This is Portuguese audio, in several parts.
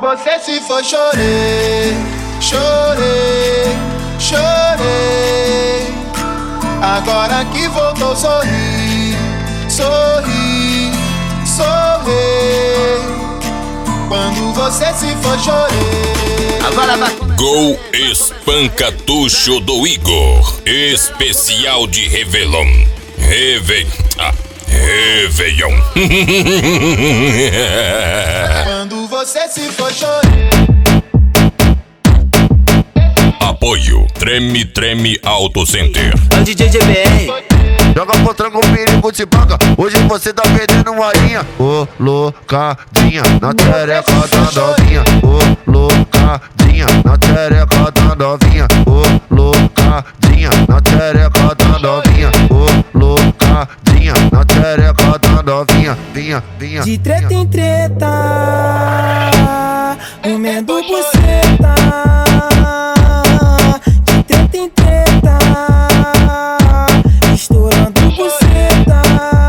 você se for, chorei, chorei, chorei. Agora que voltou, sorri, sorri, sorri. Quando você se for, chorei. Agora vai. Gol Espancatucho do Igor. Especial de Réveillon. Réveillon. Quando você se for, chorei. Apoio Treme Treme Auto Center. DJ GBR. Joga pro tranco, o perigo te paga. Hoje você tá perdendo uma linha. Ô, loucadinha, na tereca da novinha. Ô, loucadinha, na tereca da novinha. Ô, loucadinha, na tereca da novinha. Ô, loucadinha, na tereca da novinha. Vinha, vinha. De treta em treta, comendo buceta. De treta em treta, estourando buceta.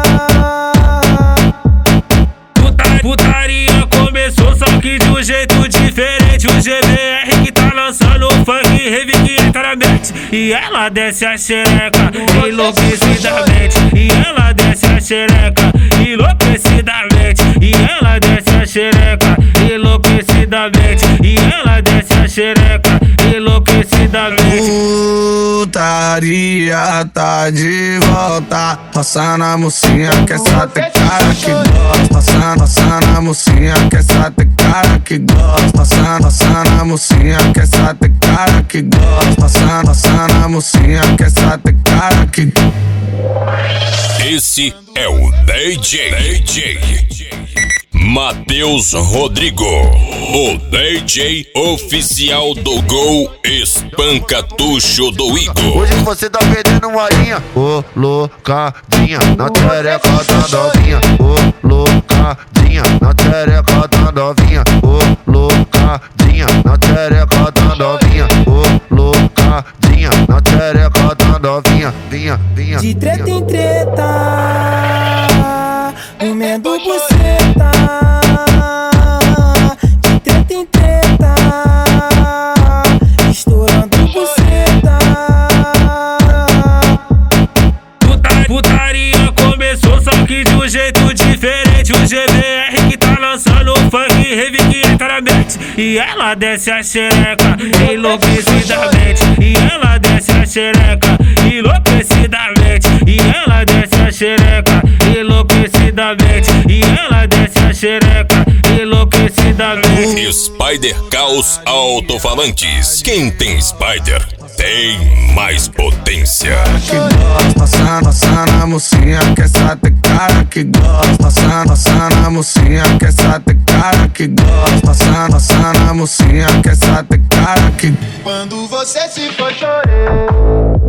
Putaria começou, só que de um jeito diferente. O GBR que tá lançando funk, rave que entra na mente. E ela desce a xereca enlouquecidamente. E ela desce a xereca enlouquecidamente. E ela desce a xereca enlouquecidamente. E ela desce a xereca enlouquecidamente. Putaria tá de volta. Passando a mocinha que essa tem cara que gosta. Passando a mocinha que essa tem cara que gosta. Passando a mocinha que essa tem cara que gosta. Passando a mocinha que essa tem cara que. Esse é o DJ Matheus Rodrigo, o DJ oficial do Gol Espancatucho do Igor. Hoje você tá perdendo uma linha. Ô, loucadinha, na tereca da novinha. Ô, loucadinha, na tereca da novinha. Ô, loucadinha, na tereca da novinha. Ô, loucadinha, na tereca da novinha. Vinha, vinha. De treta em treta, comendo buceta. De treta em treta, estourando buceta. Putaria começou, só que de um jeito diferente. O GBR que tá lançando funk, rave que entra na mente. E ela desce a xereca enlouquecidamente. E ela desce a xereca enlouquecidamente. E ela desce a xereca enlouquecidamente. E ela desce a xereca enlouquecidamente. Spider Caos Alto-Falantes. Quem tem Spider tem mais potência. Que gosta, passando a mocinha que essa tem cara que gosta. Passando a mocinha que essa tem cara que gosta. Passando a mocinha que essa tem cara que. Quando você se for, chorei.